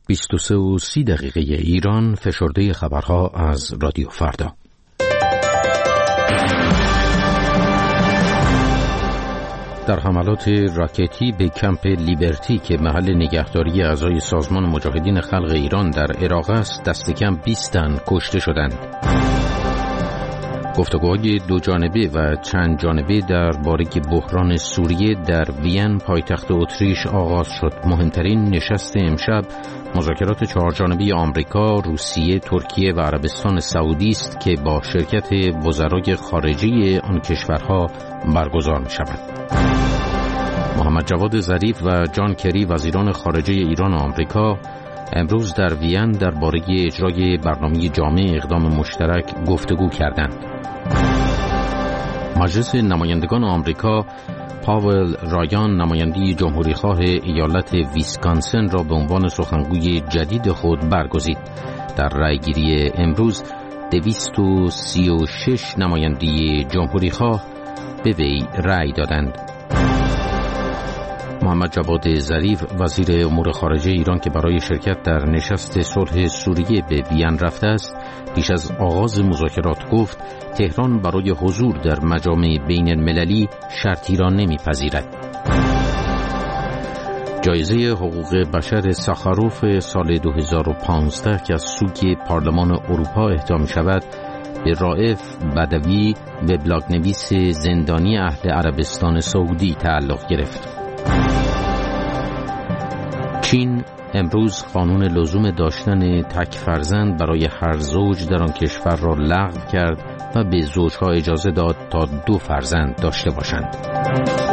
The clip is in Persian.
23:30 ایران، فشرده خبرها از رادیو فردا. در حملات راکتی به کمپ لیبرتی که محل نگهداری اعضای سازمان مجاهدین خلق ایران در عراق است، دست کم 20 تن کشته شدند. گفتگوهای دو جانبه و چند جانبه درباره بحران سوریه در وین، پایتخت اتریش آغاز شد. مهمترین نشست امشب مذاکرات 4 جانبه آمریکا، روسیه، ترکیه و عربستان سعودی است که با شرکت وزرای خارجه آن کشورها برگزار می شود. محمد جواد ظریف و جان کری، وزیران خارجه ایران و آمریکا، امروز در وین درباره اجرای برنامه جامع اقدام مشترک گفتگو کردند. مجلس نمایندگان آمریکا پاول رایان، نماینده جمهوریخواه ایالت ویسکانسن، را به عنوان سخنگوی جدید خود برگزید. در رأیگیری امروز 236 نماینده جمهوریخواه به وی رأی دادند. محمد جواد ظریف، وزیر امور خارجه ایران که برای شرکت در نشست صلح سوریه به وین رفته است، پیش از آغاز مذاکرات گفت تهران برای حضور در مجامع بین المللی شرطی را نمیپذیرد. جایزه حقوق بشر ساخاروف سال 2015 که از سوی پارلمان اروپا اهدا می شود، به رائف بدوی، وبلاگ نویس زندانی اهل عربستان سعودی تعلق گرفت. چین امروز قانون لزوم داشتن تک فرزند برای هر زوج در آن کشور را لغو کرد و به زوجها اجازه داد تا 2 فرزند داشته باشند.